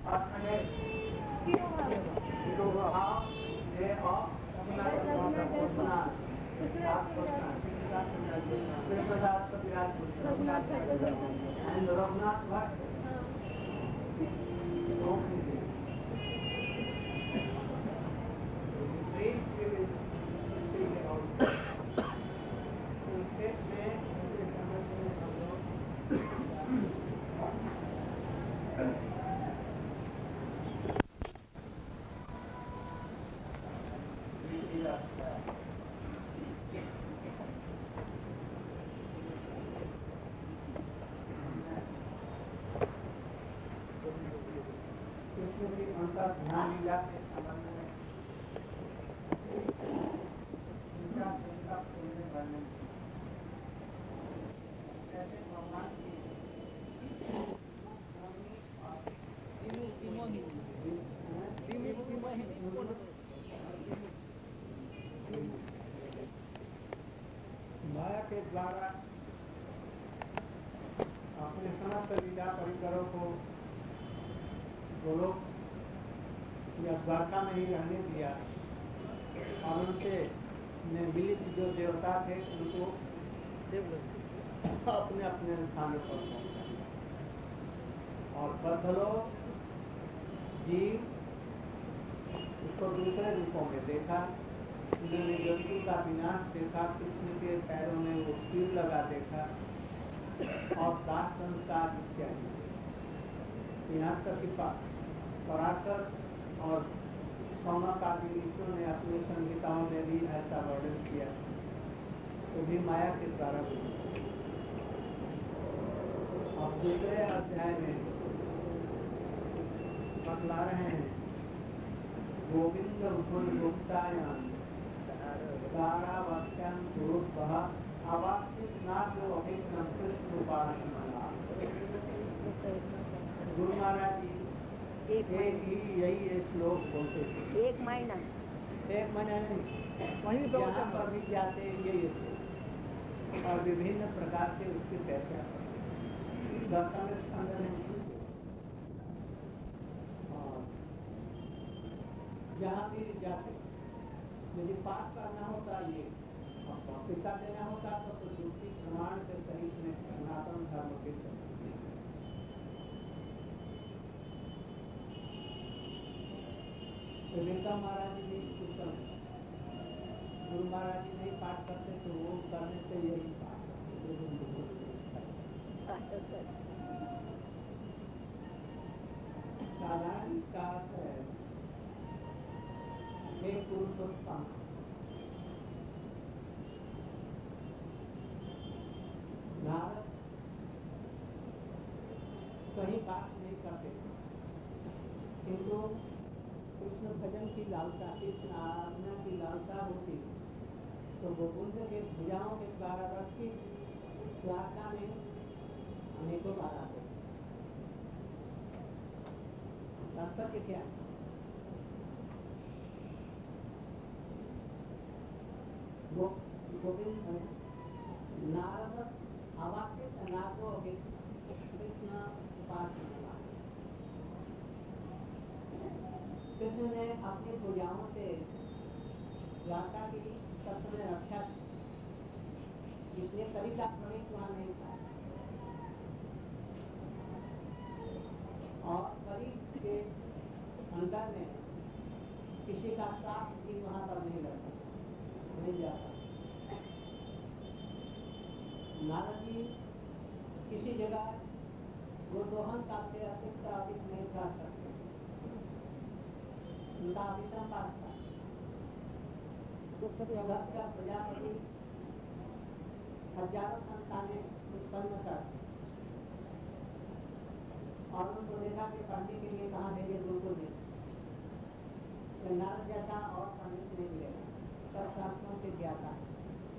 And Raghunath what? ध्यान लीला के संबंध में वर्णन कैसे भगवान की माया के द्वारा अपने समस्त लीला परिकरों को गोलोक या द्वारका में ही रहने दिया और उनसे मिलित जो देवता थे उनको अपने अपने स्थानों पर पहुंचाया और बद्धलोक जीव उसको दूसरे रूपों में देखा। उन्होंने जंतु का विनाश देखा, कृष्ण के पैरों में वो तीर लगा देखा और दास संस्कार इत्यादि। यहाँ तक कि पराशर और सौनक आदि ऋषियों ने अपनी संहिताओं में भी ऐसा वर्णन किया, तो भी माया के द्वारा। अब दूसरे अध्याय में बतला रहे हैं गोविंद गुप्तायाम दारावाक्यां गुरुत्वः अवाक्षित नाट्यो अभिज्ञं कृष्ण उपासना। गुरु महाराज जी एक ही यही श्लोक बोलते थे। एक महीना नहीं, वहीं जहाँ पर भी जाते यही और विभिन्न प्रकार से उसकी व्याख्या दर्शन स्कंद में जहाँ भी जाते यदि पाठ करना होता ये टीका देना होता तो युक्ति प्रमाण के सहित में सनातन धर्म के विवेका महाराज जी कुछ गुरु महाराज जी नहीं पाठ करते तो वो करने से यही पाठ साधारण का हे पुरुषोत्तम नारद कहीं बात नहीं करते किंतु कृष्ण भजन की लालसा, कृष्ण आराधना की लालसा होती तो गोकुंड के भुजाओं के द्वारा रख की द्वारका में अनेकों बार आते। तात्पर्य क्या? गोविंद नारद अवाक्य नागो कृष्ण उपासना। कृष्ण ने अपनी पूजाओं से द्वारका की सत्य में रक्षा की, इसलिए कभी का प्रवेश वहां नहीं था और करी के अंदर में किसी का साथ भी वहां पर नहीं रहता, नहीं जाता। नारद जी किसी जगह गोदोहन का से अधिक नहीं कर सकते, उनका अभिश्रम पाठ था। प्रजापति हजारों संतानें उत्पन्न कर और उनको देखा कि पढ़ने के लिए कहाँ भेजे, गुरुकुल में। तो नारद जैसा और पंडित नहीं मिलेगा, सब शास्त्रों से ज्ञाता है।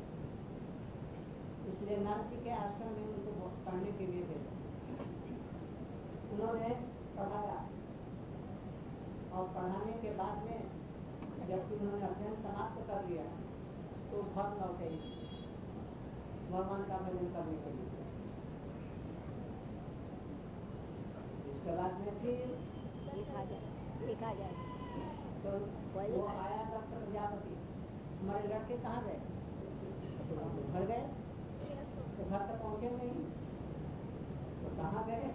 इसलिए नारद जी के आश्रम में उनको पढ़ने के लिए भेजा। उन्होंने पढ़ाया और पढ़ाने के बाद में जबकि उन्होंने अध्ययन समाप्त कर लिया तो घर लौटे भगवान का भजन करने के लिए। इसके बाद में फिर लिखा जाए तो वो आया दक्ष प्रजापति, हमारे लड़के कहाँ गए? घर गए तो घर तक पहुँचे नहीं, तो कहाँ गए?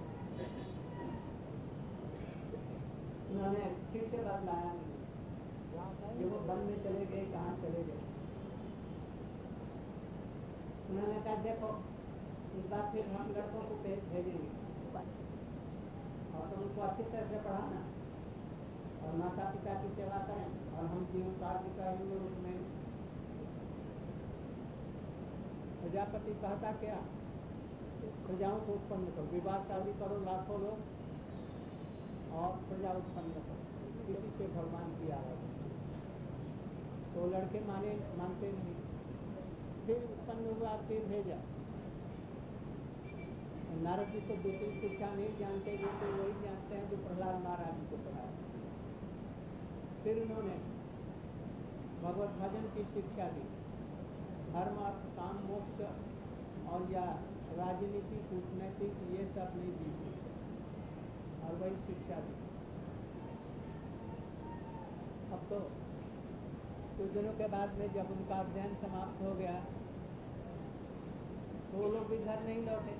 उन्होंने फिर से बदलाया नहीं कि वो वन में चले गए, कहाँ चले गए। उन्होंने कहा देखो इस बार फिर हम लड़कों को भेजेंगे और तुम उनको अच्छी तरह से पढ़ाना और माता पिता की सेवा करें और हम जीवन कार्य करेंगे उसमें। प्रजापति कहता क्या? प्रजाओं को उत्पन्न करो, विवाह शादी करो, लाखों लोग और प्रजा उत्पन्न करो, किसी से भगवान की आराधना। तो लड़के मानते नहीं, फिर उत्पन्न हुआ, फिर भेजा। नारद जी तो दूसरी शिक्षा नहीं जानते, वो तो वही जानते हैं जो प्रहलाद महाराज जी को पढ़ाया। फिर उन्होंने भगवत भजन की शिक्षा दी, धर्म अर्थ काम मोक्ष और या राजनीति कूटनीतिक ये सब नहीं दी और वही शिक्षा दी। अब तो कुछ दिनों के बाद में जब उनका अध्ययन समाप्त हो गया तो वो लोग भी घर नहीं लौटे।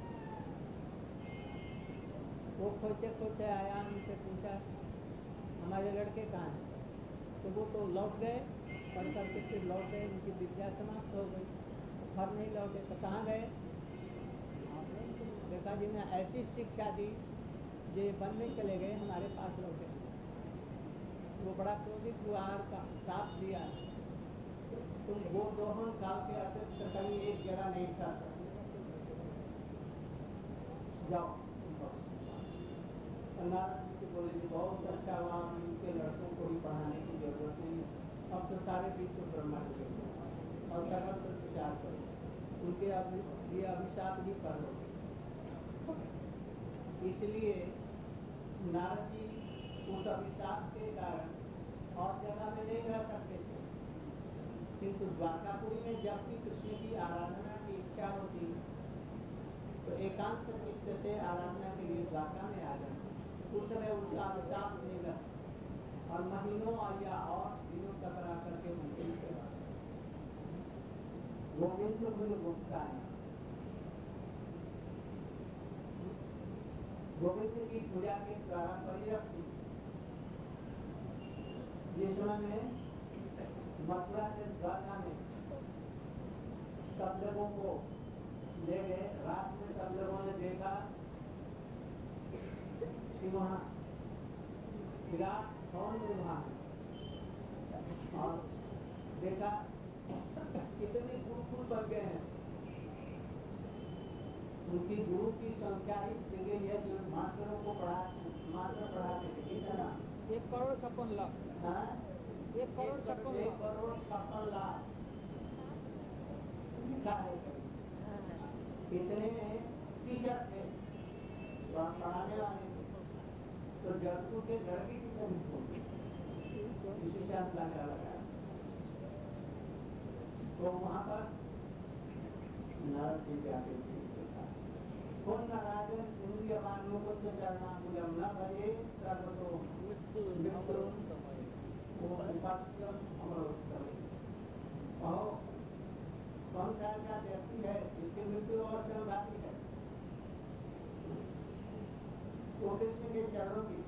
वो खोजते खोजते आया, उनसे पूछा हमारे लड़के कहाँ हैं? तो वो तो लौट गए, पढ़ करके फिर लौट गए, उनकी विद्या समाप्त हो गई, घर नहीं लौटे। तो कहाँ गए? देखा जी ने ऐसी शिक्षा दी जे वन में चले गए, हमारे पास लौटे। वो बड़ा क्रोधित हुआ, का साथ दिया, तुम वो दोहन काल के अतिरिक्त कहीं एक जगह नहीं कर सकते, जाओ। नारद जी को बोले जी बहुत अच्छा हुआ, उनके लड़कों को ही पढ़ाने की जरूरत नहीं, अब तो सारे विश्व ब्रह्मांड के और सर्वत्र प्रचार करो, उनके लिए अभिशाप भी कर लो। इसलिए नारद जी उस अभिशाप के कारण और जगह में नहीं रह सकते थे, किंतु द्वारकापुरी में जब भी कृष्ण की आराधना की इच्छा होती तो एकांत चित्त से आराधना के लिए द्वारका में आ जाते। उस समय उनका अभिशाप नहीं रहता और महीनों या और दिनों तक रह करके उनकी सेवा। गोविंद गुरु गुप्ता है, गोविंद की पूजा के द्वारा परिरक्त जिस समय में मथुरा से द्वारका में सब लोगों को ले गए, रात में सब लोगों ने देखा कि वहाँ विराट कौन वहाँ और देखा कितने गुरुकुल बन गए हैं। उनकी गुरु की संख्या ही जगह है जो मास्टरों को मास्टर पढ़ाते थे। कितना? 1,56,00,000। 1,56,00,000 लिखा है। कितने टीचर थे पढ़ाने वाले, तो जयपुर के लड़की की कमी इसी से अंदाजा लगाया। तो वहां पर नारद जी जाके कौन नारायण इंद्रिय मानव को चरणा मूलम न भजे सर्वतो मृत्यु अमरोत्तम। कौन सा ऐसा व्यक्ति है जिसकी मृत्यु और से बाकी है, तो कृष्ण के चरणों की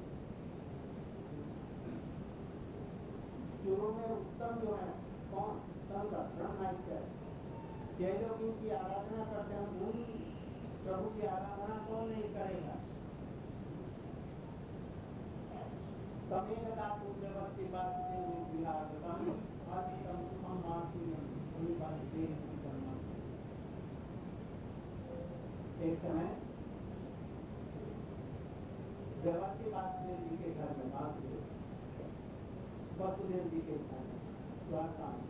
शुरू में उत्तम जो है कौन? संत ब्रह्मचर्य। ये लोग इनकी आराधना करते हैं, उन प्रभु की आराधना कौन नहीं करेगा? तमेगा पूज्यवती बात एक समय देवासी वासुदेव जी के घर में, वासुदेव जी के घर में द्वारका में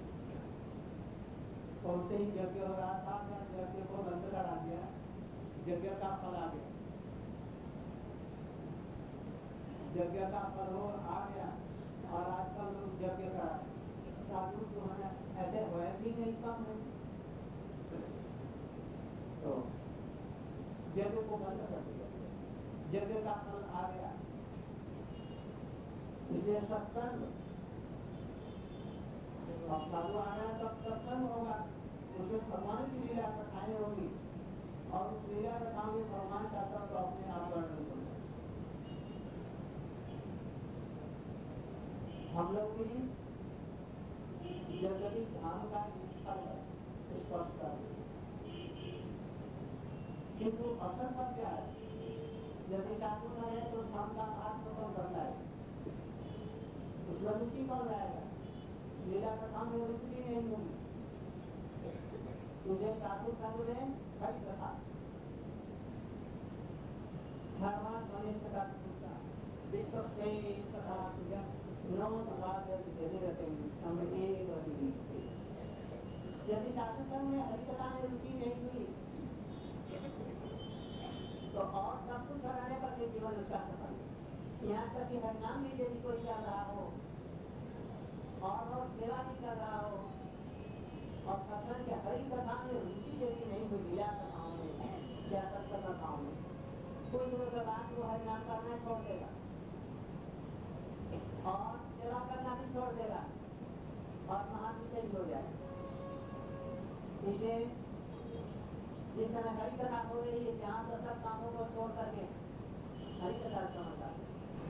पहुंचते ही यज्ञ हो रहा था, यज्ञ को बंद करा दिया, यज्ञ का फल आ गया, यज्ञ का फल हो आ गया। और आजकल लोग यज्ञ करा साधु जो है ऐसे हुए भी नहीं, कम है, तो यज्ञ को बंद कर दिया, यज्ञ का फल आ गया। इसलिए सत्संग और साधु आ रहे हैं तब सत्संग होगा, उसमें भगवान की लीला कथाएं होगी और उस लीला कथाओं में भगवान का तत्व अपने आप वर्णन होगा। हम लोग भी जगती धाम का स्थल स्पर्श कर, किंतु असंभव क्या है, यदि साधु न है तो धाम का महात्मा कौन बताए, उसमें रुचि कौन लाएगा, लीला कथा में रुचि नहीं होगी। तुझे साधु संग में हरि कथा धर्मान मनुष्य का पूछा विश्व से कथा पूजा नौ समाज रहते हैं हमें एक यदि साधु संग में हरि कथा में रुचि नहीं हुई तो और सब कुछ कराने पर भी जीवन उसका सफल है। यहाँ तक कि हरिनाम भी यदि कोई कर रहा हो और सेवा भी कर रहा हो और सत्संग के हरि कथा में रुचि यदि नहीं हुई, लीला कथाओं में या सत्संग कथाओं में, कोई दिनों के बाद वो हरिनाम करना छोड़ देगा और सेवा करना भी छोड़ देगा और महाविषय हो जाएगा। इसलिए जिस समय हरि कथा हो रही है, जहाँ तो सब कामों को छोड़ करके हरि कथा समझता है।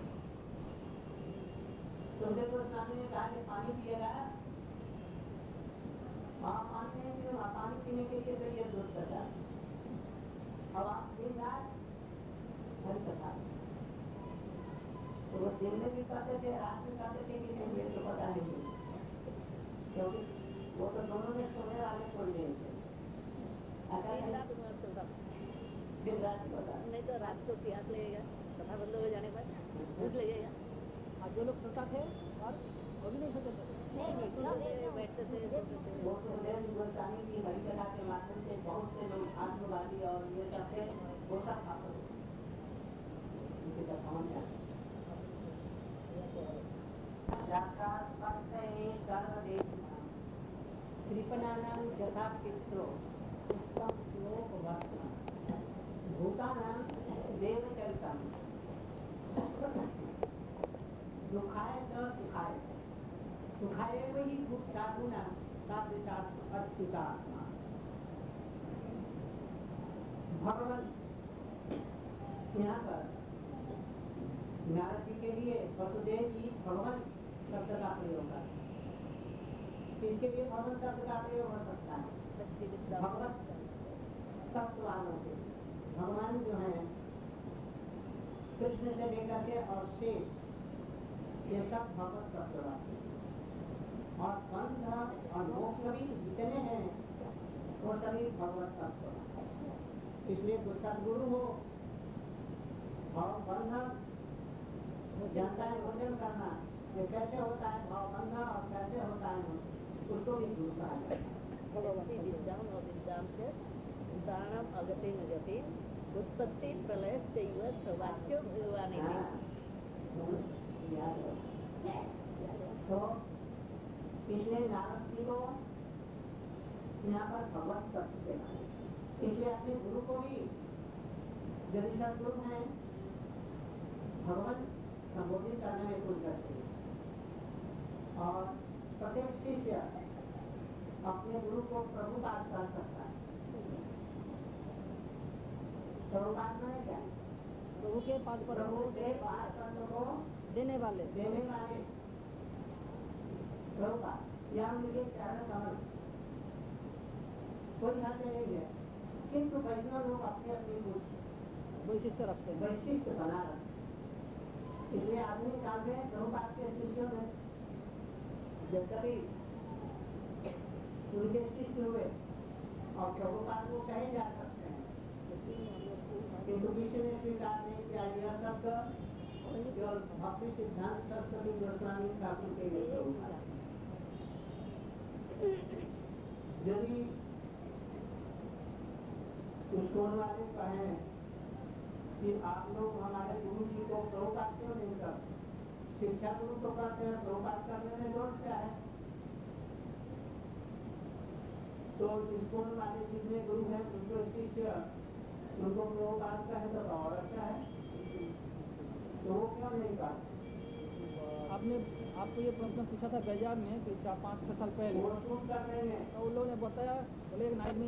तुमसे तो स्वामी ने कहा कि पानी पिएगा, वहाँ पानी नहीं पीने, वहाँ पानी पीने के लिए तो ये दूध करता है। अब आप दिन रात हरि कथा, तो वो दिन में भी करते थे, रात में करते थे कि नहीं, ये तो पता नहीं, क्योंकि वो तो दोनों में सोने वाले कोई नहीं थे। दिन रात बता नहीं तो रात को प्यास लगेगा, कथा बंद हो जाने पर भूख लगेगा। और जो लोग सोता थे और वो भी नहीं सोते थे, बैठते थे। वो तो हिंदुस्तानी की हरि कथा के माध्यम से बहुत से लोग आत्मवादी और ये सब थे, वो सब खाते थे, उनकी कथाओं में कृपणानां यथा पित्रो उत्तम श्लोक वर्तमान भूतानां देवचरितम् दुखाय च सुखाय सुखाय वही भूतागुणा सात्विकात्मा अच्युतात्मा। भगवान यहाँ पर नारद जी के लिए वसुदेव जी भगवान शब्द का प्रयोग है, इसके लिए भगवान शब्द का प्रयोग हो सकता है। भगवत तत्व वालों के भगवान जो है कृष्ण से लेकर के और शेष ये सब भगवत तत्व वाले और बंध और मोक्ष भी जितने हैं वो सभी भगवत तत्व। इसलिए जो सदगुरु हो और बंधन जानता है भोजन करना, ये कैसे होता है भाव बंधन और कैसे होता है उसको भी गुरु कहा जाता है। दानम अगति नगति उत्पत्ति प्रलय सर्वाच्य भगवान। तो इसलिए नारद जी को यहाँ पर भगवत तत्व देना, इसलिए अपने गुरु को भी यदि सदगुरु हैं भगवान संबोधित करने में कुछ करते हैं और प्रत्येक शिष्य अपने गुरु को प्रभुपाद कर सकता है। प्रभुपाद में क्या, प्रभु के पाद पर प्रभु के पाद को देने वाले प्रभुपाद या उनके चरण कमल कोई हाथ नहीं है, किंतु वैष्णव लोग अपने अपने कुछ वैशिष्ट रखते हैं, वैशिष्ट बना रखते। इसलिए आधुनिक काल में प्रभुपाद के शिष्यों में जब कभी उनके शिष्य हुए और प्रभुपाद को कहे जा सकते हैं, किंतु किसी ने स्वीकार नहीं किया। यह शब्द केवल भक्ति सिद्धांत सरस्वती गोस्वामी ठाकुर के लिए प्रभुपाद। यदि स्कूल वाले कहें कि आप लोग हमारे गुरु जी को प्रभुपाद क्यों नहीं करते, शिक्षा गुरु तो करते हैं, प्रभुपाद करने में दोष क्या है। तो स्कूल वाले जितने गुरु हैं उनको शिष्य उनको प्रभुपाद कहे तो और अच्छा है, तो वो क्यों नहीं करते। आपने आपको ये प्रश्न पूछा था गजा में कि 4-5-6 साल पहले, वो सुनता नहीं है। तो उन लोगों ने बताया, बोले एक नाइट में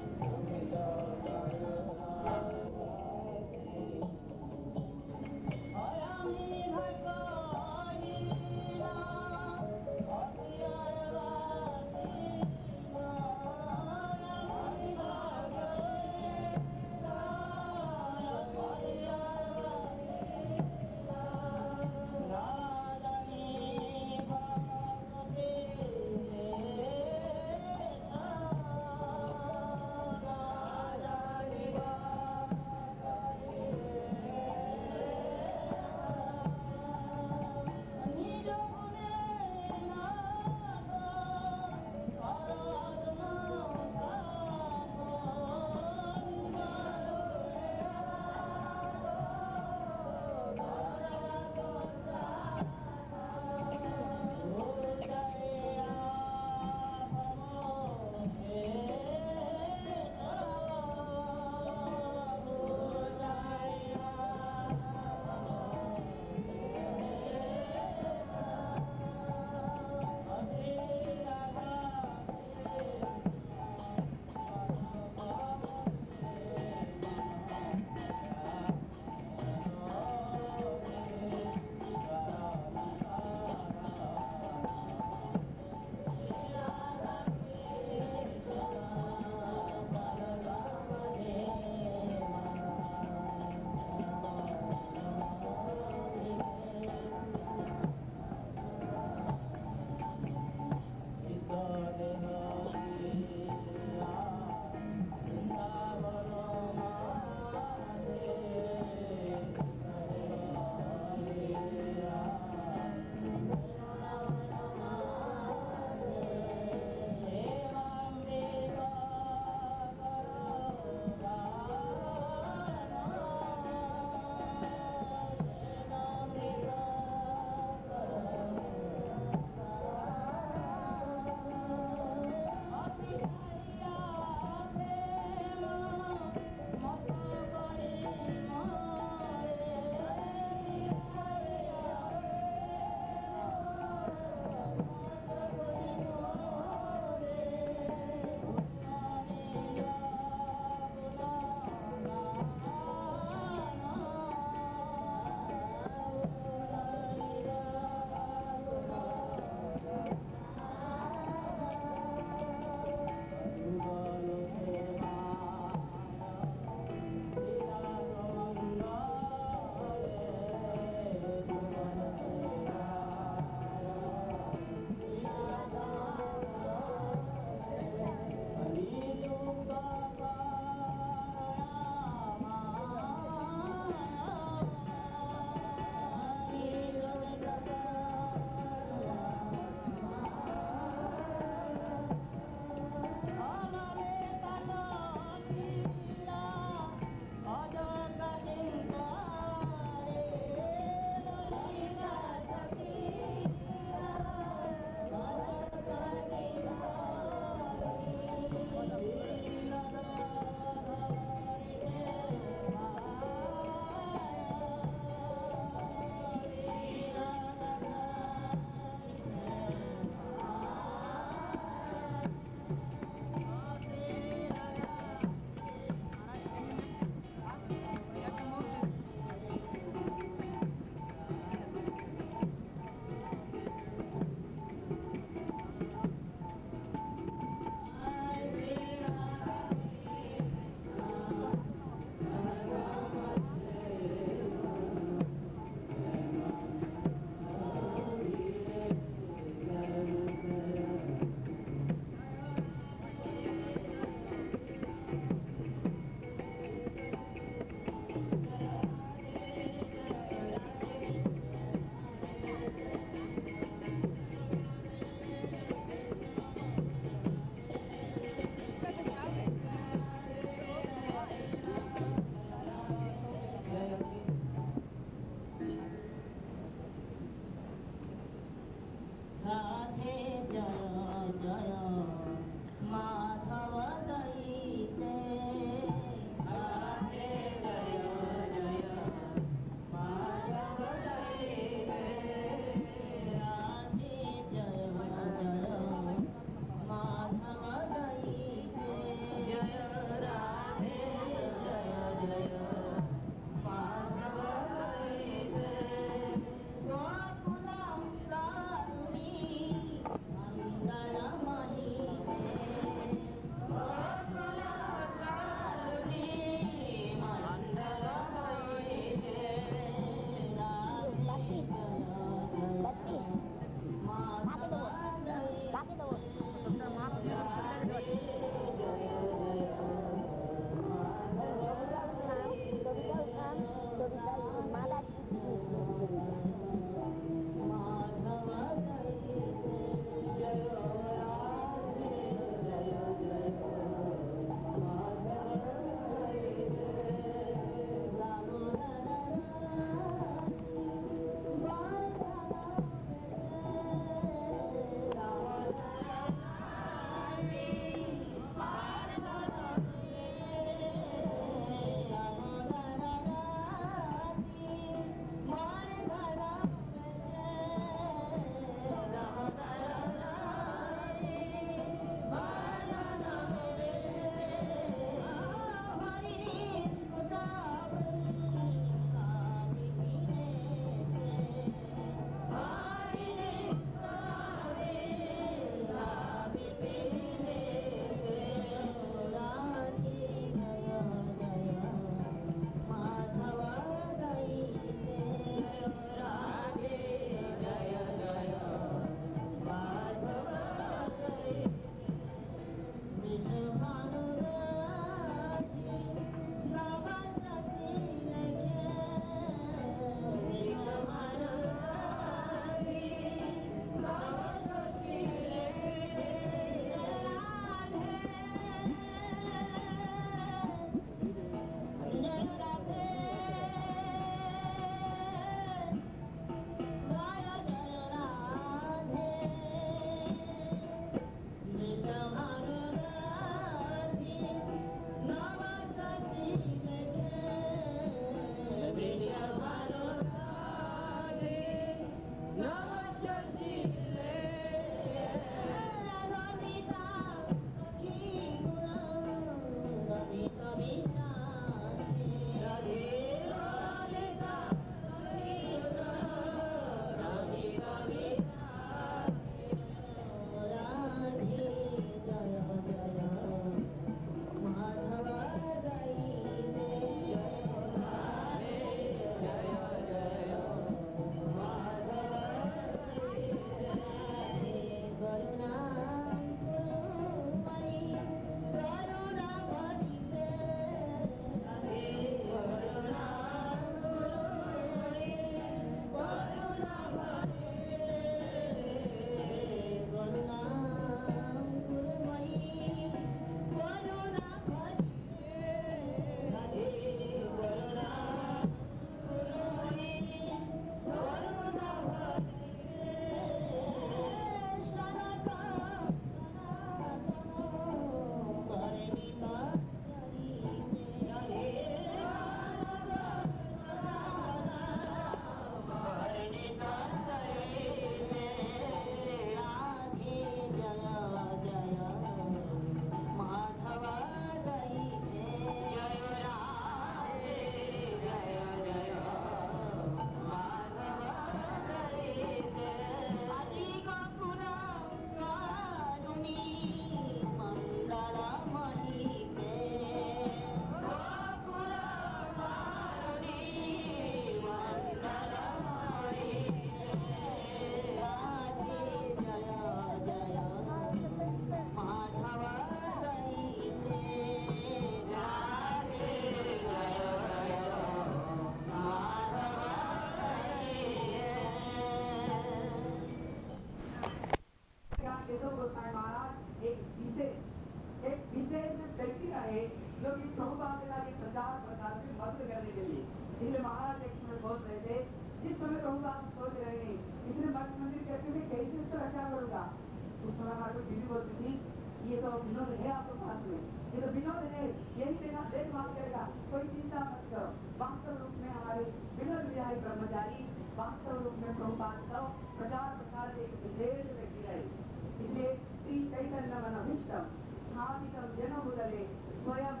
समय प्रभुपाद सोच रहे हैं इसलिए मठ मंदिर कहते थे कैसे इसको रक्षा करूंगा। उस समय हमारे बीवी बोलती थी ये तो विनोद है आपके पास में, ये तो विनोद है, यही देना देखभाल करेगा, कोई चिंता मत करो। वास्तव रूप में हमारे विनोद विहारी ब्रह्मचारी वास्तव रूप में प्रभुपाद का प्रचार प्रसार के एक विशेष व्यक्ति रहे। इसलिए श्री चैतन्य मनोभीष्टम स्थापितम जनमुदले स्वयं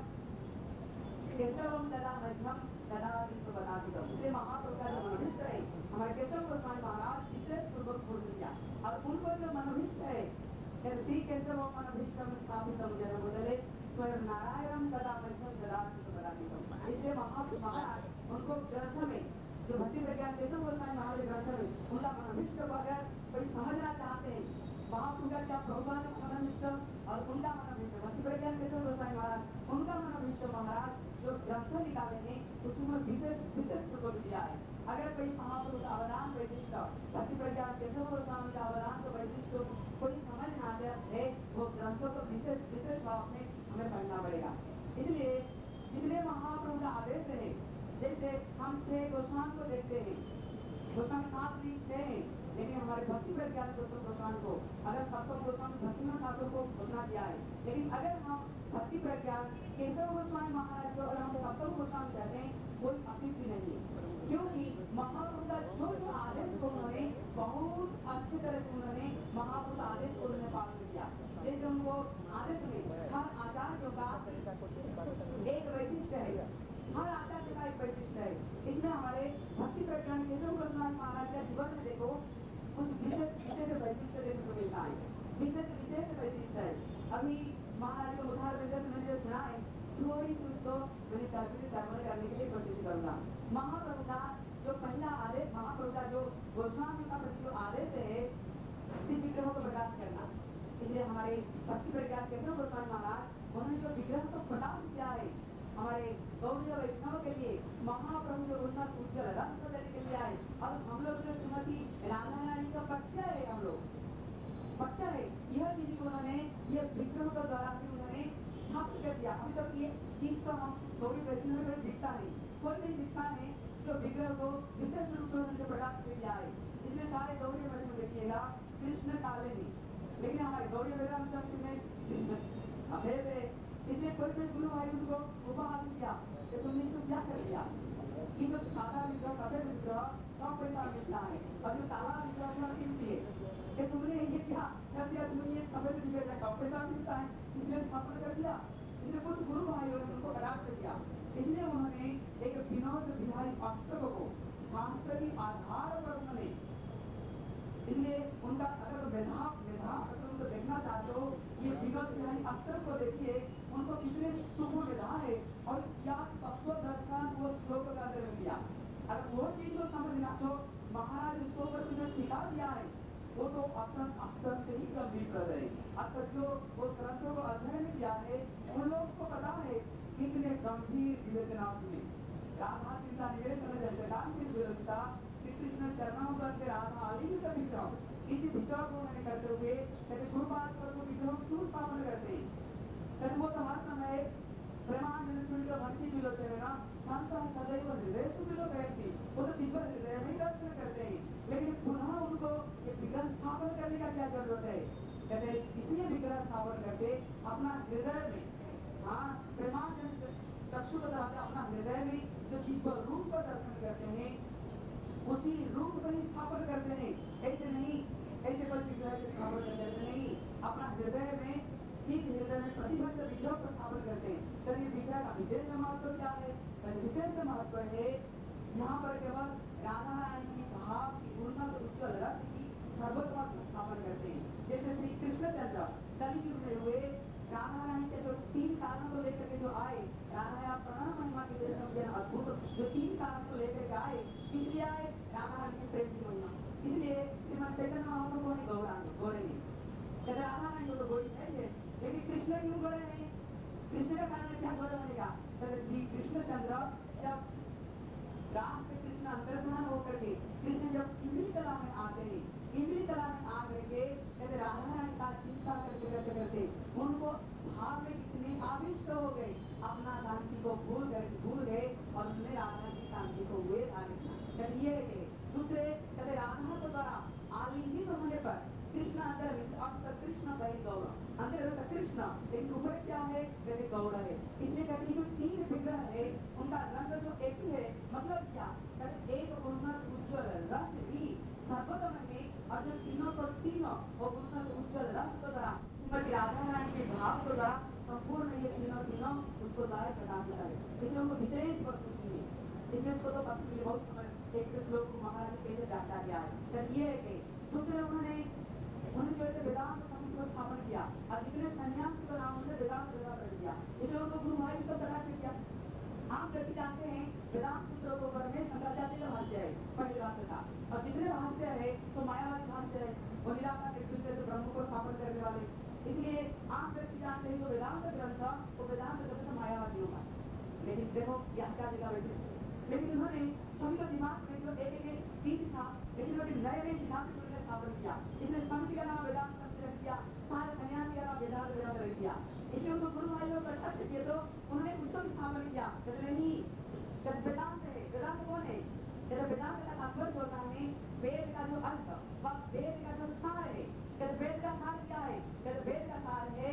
केशवम तदा मध्यम तदा विश्वपदाधिकम। इसलिए महाप्रभु का जो मनोभीष्ट है हमारे केशव गोस्वामी महाराज विशेष पूर्वक पूर्ण किया और उनको जो मनोभीष्ट है श्री केशव मनोभीष्टम स्थापितम जनमुदले स्वयं नारायणम तदा मध्यम तदा विश्वपदाधिकम। इसलिए महाप्रभु महाराज उनको ग्रंथ में जो भक्ति प्रज्ञान केशव गोस्वामी महाराज ग्रंथ में उनका मनोभीष्ट को अगर कोई समझना चाहते हैं महाप्रभु का क्या प्रभुपाद मनोभीष्ट और उनका मनोभीष्ट भक्ति प्रज्ञान केशव गोस्वामी महाराज उनका मनोभीष्ट महाराज जो ग्रंथ निकाले हैं उसमें विशेष पूर्वक दिया है। अगर कोई महापुरुष का अवदान वैशिष्ट भक्ति प्रज्ञान केशव गोस्वामी का अवदान को वैशिष्ट कोई समझना है वो ग्रंथों को विशेष भाव में हमें पढ़ना पड़ेगा। इसलिए जितने महाप्रभु का आदेश है जैसे हम 6 गोस्वामी को देखते हैं, गोस्वामी 7 नहीं 6 हैं, लेकिन हमारे भक्ति प्रज्ञान गोस्वामी को अगर सप्तम गोस्वामी भक्तिनाथ ठाकुर को घोषणा किया है, लेकिन अगर हम भक्ति प्रज्ञान केशव गोस्वामी महाराज को अगर हम सप्तम गोस्वामी कहते हैं कोई अतिथि नहीं है, क्योंकि महाप्रभु का जो आदेश को उन्होंने बहुत अच्छी तरह से उन्होंने महाप्रभु आदेश को उन्होंने पालन किया। जैसे उनको आदेश में हर आचार्यों का एक वैशिष्ट है, हर आचार्य का एक वैशिष्ट है। इसमें हमारे भक्ति प्रज्ञान केशव गोस्वामी महाराज का जीवन में देखो कुछ विशेष वैशिष्ट देखने को मिलता है, विशेष वैशिष्ट है। अभी महाराज को उधार विगत मैंने सुना है, थोड़ी सी उसको मैंने सर्वण करने के लिए कोशिश करूंगा। महाप्रभु का जो पहला आदेश, महाप्रभु का जो गोस्वामी का प्रति जो आदेश है शिव विग्रहों को प्रकाश करना, इसलिए हमारे भक्ति प्रज्ञान केशव गोस्वामी महाराज उन्होंने जो विग्रह को प्रकाश किया है हमारे गौरी वैष्णव के लिए, महाप्रभु जो उन्नत उज्जवल रथ को देने के लिए आए। अब हम लोग जो श्रीमती राधा रानी का पक्ष है, हम लोग पक्ष है, यह चीज को उन्होंने ये विग्रह के द्वारा भी उन्होंने स्थापित कर दिया। अभी तक ये चीज तो हम गौरी वैष्णव में दिखता नहीं, कोई नहीं दिखता है जो विग्रह को विशेष रूप से उन्होंने प्रकाश कर दिया है। इसलिए सारे गौरी वैष्णव देखिएगा कृष्ण काले नहीं, लेकिन हमारे गौरी वेदांत शास्त्र में कृष्ण अभेद है। इसलिए कोई गुरु भाई उनको उपहास किया कि तुमने इसको क्या कर दिया, ये जो सादा विग्रह सफेद विग्रह सब पैसा मिलता है और जो काला विग्रह कीमती है कि तुमने ये क्या कर दिया, तुमने ये सफेद विग्रह कब पैसा मिलता है इसलिए स्थापना कर दिया। इसलिए कुछ गुरु भाइयों ने उनको कटाक्ष किया, इसलिए उन्होंने एक विनोद विहारी पुस्तकों को वास्तविक आधार पर उन्होंने, इसलिए उनका अगर मेधाव अगर उनको देखना चाहते हो ये विनोद विहारी अक्षर को देखिए, उनको कितने सुगुण विधा है और क्या तत्व दर्शन वो श्लोक का अंदर किया। अगर वो चीज को समझना तो महाराज उसको ऊपर जो टिका दिया है वो तो अक्षर से ही गंभीर कर रहे हैं। अगर जो वो ग्रंथों को अध्ययन किया है उन लोगों को पता है कितने गंभीर विवेचना में राधा चिंता निवेदन की विरोधता श्री कृष्ण चरणों करके राधा आदि का विग्रह, इसी विग्रह को उन्होंने करते हुए गुरुपाद पर वो विग्रह क्यों स्थापन करते हैं, वो तो हर समय प्रेमानंद भक्ति विलोचना शांत सदैव हृदय सुविलोकयन्ति, वो तो दिव्य हृदय में दर्शन करते हैं, लेकिन पुनः उनको विग्रह स्थापन करने का क्या जरूरत है, कहते इसलिए विग्रह स्थापन करके अपना हृदय में, हाँ प्रेमानंद चक्षु को अपना हृदय में जो चीज को रूप को दर्शन करते हैं उसी रूप को ही स्थापन करते हैं। ऐसे नहीं ऐसे कोई विग्रह को स्थापन करते नहीं, अपना हृदय में ठीक हृदय में प्रतिबद्ध विग्रह को स्थापन करते हैं। तो ये विग्रह का विशेष महत्व क्या है, विशेष महत्व है यहाँ पर केवल राधा रानी की भाव की उन्नत उज्ज्वल रथ की सर्वोत्तम स्थापन करते हैं। जैसे श्री कृष्णचंद्र कलियुग में हुए राधा रानी के जो 3 कारणों को लेकर के जो आए, राधा प्रणव महिमा के लिए अद्भुत जो 3 कारण को लेकर के आए, इसलिए आए राधा रानी के प्रेम की महिमा। इसलिए श्रीमद चैतन्य महाप्रभु ने गौरे नहीं कहते राधा रानी को तो गोरी है, लेकिन कृष्ण क्यों गोरे नहीं, कृष्ण का कारण क्या गोरे बनेगा, श्री कृष्णचंद्र जब राम से कृष्ण अंतर्धान होकर के कृष्ण जब इमली कला में आते हैं, इमली कला में आ करके कहते राधा रानी का चिंता करते करते करते उनको भाव में कितने आविष्ट हो गए, अपना शांति को भूल गए और उन्होंने राधा की शांति को हुए धारण किया। दूसरे है। इसलिए कहते हैं जो तीन विग्रह है उनका रंग जो एक ही है, मतलब क्या, एक उन्नत उज्ज्वल रंग भी सर्वोत्तम है, और जो तीनों को तीनों वो उन्नत उज्ज्वल रंग को द्वारा श्रीमती राधा रानी के भाव को द्वारा संपूर्ण ये तीनों उसको द्वारा प्रदान होता है। इसलिए उनको विशेष वस्तु चाहिए, इसलिए उसको तो पत्र के बहुत समय एक श्लोक को महाराज कैसे व्याख्या किया है। तब ये है कि दूसरे उन्होंने जो है वेदांत समिति को स्थापन किया, और जितने सन्यासी को नाम उन्होंने वेदांत कर दिया, इसलिए उनको गुरु भाई सब प्रदान किया। आप व्यक्ति जानते हैं वेदांत सूत्रों के ऊपर में शंकराचार्य का भाष्य है पहले भाष्य था, और जितने भाष्य है तो मायावादी भाष्य है, वो निराकार निर्विशेष से ब्रह्म को स्थापन करने वाले। इसलिए आप व्यक्ति जानते हैं जो वेदांत ग्रंथ वो वेदांत ग्रंथ मायावादियों का, लेकिन देखो यहाँ क्या जगह वैसे, लेकिन उन्होंने सभी का दिमाग में जो एक चीज था, लेकिन उन्होंने नए सिद्धांत को स्थापन किया। इसलिए समिति का नाम वेदांत समिति रख दिया, सारे सन्यासी का नाम वेदांत वेदांत रख दिया। इसलिए उनको गुरु भाई लोग कष्ट किए तो उन्होंने उसको भी स्थापन किया। नहीं, वेदांत है, वेदांत कौन है? वेदांत का तात्पर्य होता है वेद का जो अर्थ व वेद का जो सार है। वेद का सार क्या है? वेद का सार है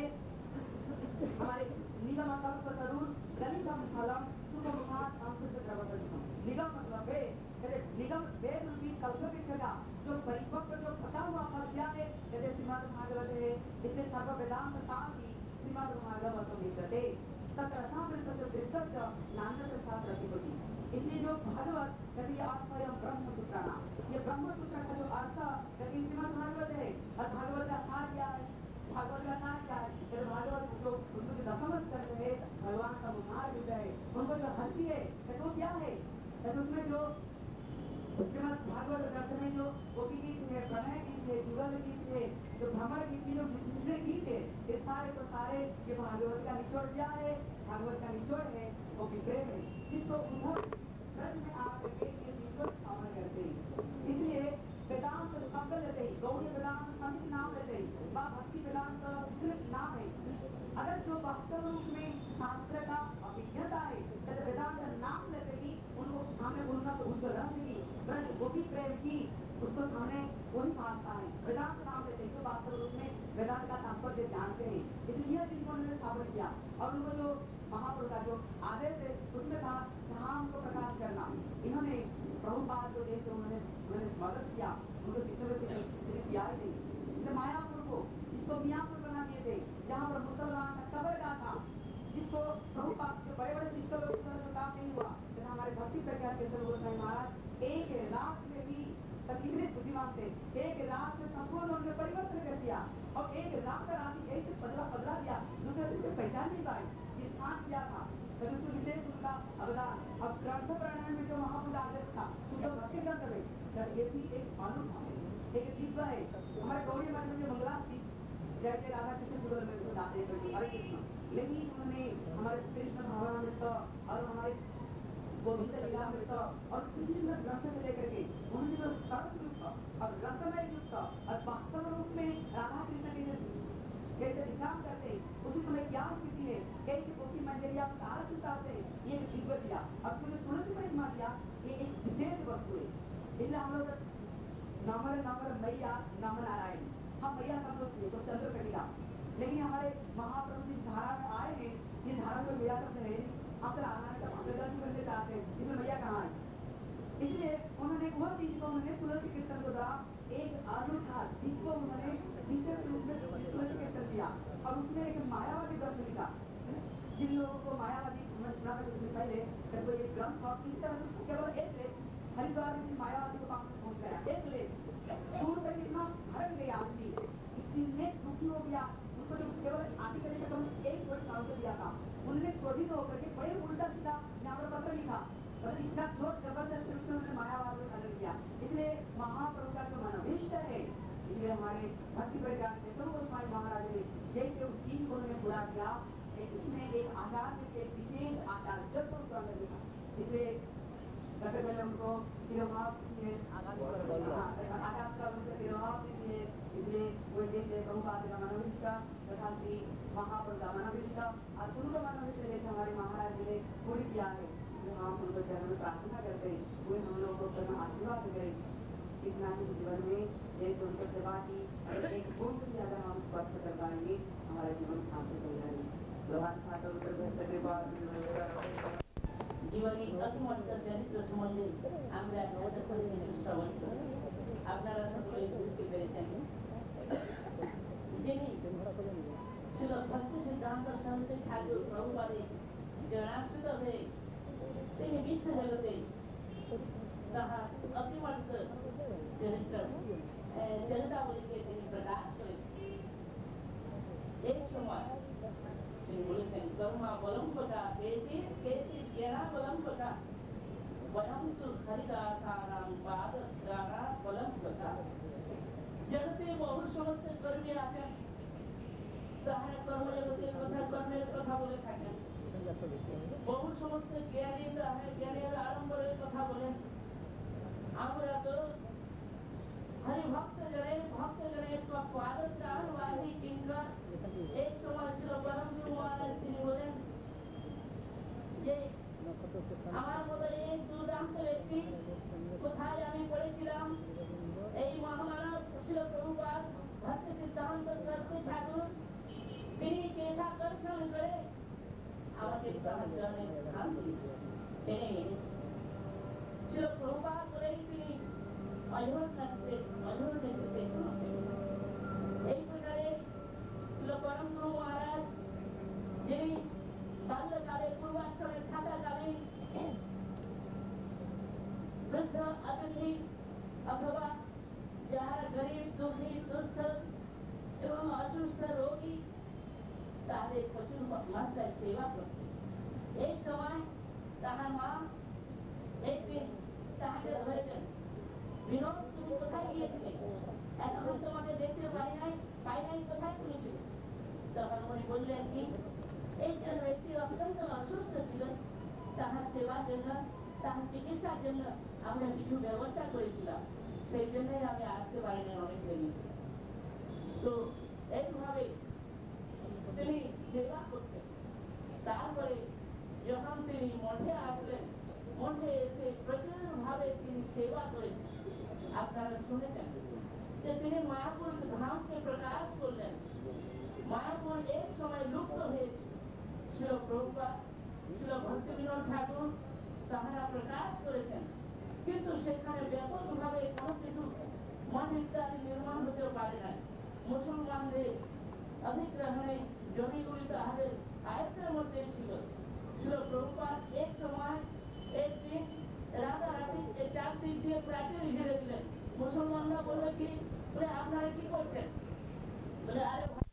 हमारे निगम तरूर ललितम फलम सुखमुखात अंकुश प्रवचनम। निगम मतलब वेद, निगम वेद रूपी कल्पवृक्ष का जो परिपक्व जो पका हुआ फल क्या है? कहते श्रीमद् भागवत है। इसलिए सर्व वेदांत साथी श्रीमद् भागवत विद्यते तत्र सामृत विद्वत नान्यत शास्त्र होती। इसलिए जो भागवत कभी आप स्वयं ब्रह्म सूत्राणा, ये ब्रह्म सूत्र का जो अर्थ कभी श्रीमद् भागवत है, और भागवत का सार क्या है? भागवत का सार क्या है? तो भागवत जो उसको जो दशम स्कंद है भगवान का मुखार है, उनको जो हंसी है तो क्या है? तो उसमें जो श्रीमद् भागवत ग्रंथ में जो गोपी गीत है, प्रणय गीत है, जुगल गीत है, जो भ्रमर गीत जो जितने गीत है, ये सारे तो सारे ये भागवत का निचोड़ क्या है? भागवत का निचोड़ है वो प्रेम है, जिसको उन्होंने ब्रज में आकर के निचोड़ स्थापन करते हैं। इसलिए वेदांत शब्द लेते ही, गौड़ी वेदांत समिति नाम लेते ही, भक्ति वेदांत सिर्फ नाम है। अगर जो वास्तव रूप में शास्त्र का अभिज्ञता है, तो वेदांत नाम लेते ही उनको सामने उन्नत उज्ज्वल की ब्रज गोपी प्रेम की उसको सामने वही भाषा है। वेदांत नाम लेते ही वास्तव रूप में वेदांत का तात्पर्य जानते हैं। इसलिए यह चीज उन्होंने स्थापन किया, और उनको जो महापुरुष का जो आदेश है उसमें था धाम को प्रकाश करना। इन्होंने प्रभुपाद जो देश उन्होंने मदद किया, उनको शिक्षावृत्ति सिर्फ किया ही नहीं। मायापुर को जिसको मियापुर बना दिए थे, जहाँ पर मुसलमान का कबर का था, जिसको प्रभुपाद के बड़े बड़े शिष्य लोग जो काम नहीं हुआ, जैसे हमारे भक्ति प्रज्ञा के गोस्वामी महाराज एक रात में भी कितने बुद्धिमान थे, एक रात में संपूर्ण उन्होंने परिवर्तन कर दिया, और एक रात का राशि ऐसे बदला दिया, दूसरे से पहचान नहीं पाए ये स्थान क्या था। तो उसको विशेष उनका अवदान, और ग्रंथ प्रणयन में जो महापुरुष आदेश था तो भक्ति ग्रंथ में ये भी एक अनुभव है, एक दिव्य है। हमारे गौड़ी मठ में जो मंगला थी, जैसे राधा कृष्ण जुगल में उसको जाते हैं हरे कृष्ण, लेकिन उन्होंने हमारे कृष्ण भावनामृत और हमारे गोविंद लीलामृत और कृष्ण ग्रंथ से लेकर के उन्होंने जो सर्व युक्त और रसमय युक्त और वास्तव रूप में राधा कृष्ण के कैसे विचार करते हैं, उसी समय क्या स्थिति है, कैसे गोपी मंजरिया आरत उतारते हैं, ये एक दिव्य दिया। अब जो तुलसी परिक्रमा दिया ये एक विशेष वस्तु है। इसलिए हम लोग नमर मैया नम नारायण, हम मैया सब लोग तो चंद्र कटिका, लेकिन हमारे महाप्रभु जिस धारा में आए हैं, ये धारा में मैया शब्द है हम दर्शन करने चाहते हैं, इसमें मैया कहाँ है? इसलिए उन्होंने वो चीज को उन्होंने तुलसी कीर्तन को द्वारा एक अनूठा जिसको उन्होंने विशेष रूप में तुलसी कीर्तन दिया, और उसमें एक मायावादी ग्रंथ लिखा। जिन लोगों को मायावादी सुना पहले जब वो एक ग्रंथ था, इस तरह से केवल एक लेख हरिद्वार में मायावादी को पास पहुंच गया, एक लेख सुन कर इतना भड़क गया आदमी, इतने दुखी हो गया, उनको जो केवल आदि करने का एक वर्ष साल से दिया था, उन्होंने क्रोधित होकर के बड़े उल्टा सीधा यहाँ पर पत्र लिखा, और इतना जोर जबरदस्त रूप में उन्होंने मायावाद को खंडन किया। इसलिए महाप्रभु का जो मनोविष्ट है, इसलिए हमारे भक्ति प्रज्ञान के गोस्वामी महाराज ने जैसे उस चीज को उन्होंने पूरा किया, इसमें एक आचार्य के विशेष आचार्य जब को अंदर लिखा। इसलिए सबसे पहले उनको तिरुभाव आकाश का उनसे तिरुभाव दीजिए, इसलिए वो जैसे प्रभुपाद का मनोविष्ट तथा श्री महाप्रभु का मनोविष्ट और गुरु का मनोविष्ट जैसे हमारे महाराज ने पूरी किया है, हम उनको चरण में प्रार्थना करते हैं, वो हम लोगों को अपना आशीर्वाद करें। इतना ही जीवन में जैसे उनकी सेवा की एक बूंद भी अगर हम स्पर्श कर पाएंगे, हमारे जीवन शांति चल जाएगी। জীবনে অতিমর্যাদা চরিত্র সম্বন্ধে আমরা এতক্ষণ শ্রবণ করি। আপনারা সকলে বুঝতে পেরেছেন যিনি ছিল ভক্তি সিদ্ধান্ত সন্ত ঠাকুর প্রভুপাদে জনাশ্রিত হয়ে তিনি বিশ্ব জগতে তাহার অতিমর্যাদ চরিতাবলীকে তিনি প্রকাশ করেছেন। এই সময় তিনি বলেছেন কর্মাবলম্বতা কেচিৎ জ্ঞানাবলম্বতা বয়ন্তু হরিদাসানাম পাদদ্বারাবলম্বতা। জগতে বহু সমস্ত কর্মী আছেন, তাহারা কর্মজগতের কথা কর্মের কথা বলে থাকেন। বহু সমস্ত জ্ঞানী তাহারা জ্ঞানের আড়ম্বরের কথা বলেন। আমরা তো হরিভক্তজনের পাদদ্বারবাহী কিংবা এক সময় ছিল পরম গুরু মহারাজ তিনি বলেন যে আমার মতো এক দুর্দান্ত ব্যক্তি কোথায় আমি পড়েছিলাম, এই মহামানব ছিল প্রভুপাদ ভক্তি সিদ্ধান্ত সরস্বতী ঠাকুর, তিনি কেশাকর্ষণ করে আমাকে তাহার জন্য স্থান টেনে এনেছেন। ছিল প্রভুপাদ বলেই তিনি অঝোর নেতৃত্বে এই প্রকারে ছিল পরম গুরু মহারাজ যিনি বাল্যকালে পূর্বাশ্রমে থাকাকালীন বৃদ্ধ অতিথি অথবা যারা গরিব দুঃখী দুস্থ এবং অসুস্থ রোগী তাদের প্রচুর মাত্রায় সেবা করতেন। এই সময় তাহার মা একদিন তাহাকে ধরেছেন, বিনোদ তুমি কোথায় গিয়েছিলে, এখন তোমাকে দেখতে পাই নাই, কোথায় তুমি ছিলে? তখন উনি বললেন কি একজন ব্যক্তি অত্যন্ত অসুস্থ ছিল, তাহার সেবার জন্য তাহার চিকিৎসার জন্য আমরা কিছু ব্যবস্থা করেছিলাম, সেই জন্যই আমি আসতে পারিনি অনেক দেরি। তো এইভাবে তিনি সেবা করতেন। তারপরে যখন তিনি মঠে আসলেন, মঠে এসে প্রচুর ভাবে তিনি সেবা করেছেন। আপনারা শুনেছেন যে তিনি মায়াপুর ধামকে প্রকাশ করলেন। মায়াপুর এক সময় লুপ্ত হয়েছে, ছিল প্রভুপাদ ছিল ভক্তি বিনোদ ঠাকুর তাহারা প্রকাশ করেছেন, কিন্তু সেখানে ব্যাপকভাবে কোনো কিছু মঠ ইত্যাদি নির্মাণ হতেও পারে না। মুসলমানদের অধিগ্রহণে জমিগুলি তাহাদের আয়ত্তের মধ্যে ছিল। প্রভুপাদ এক সময় একদিন রাতারাতি এই চারদিক দিয়ে প্রাচীর ঘিরে দিলেন। মুসলমানরা বললো কি, আপনারা কি করছেন? বলে আরে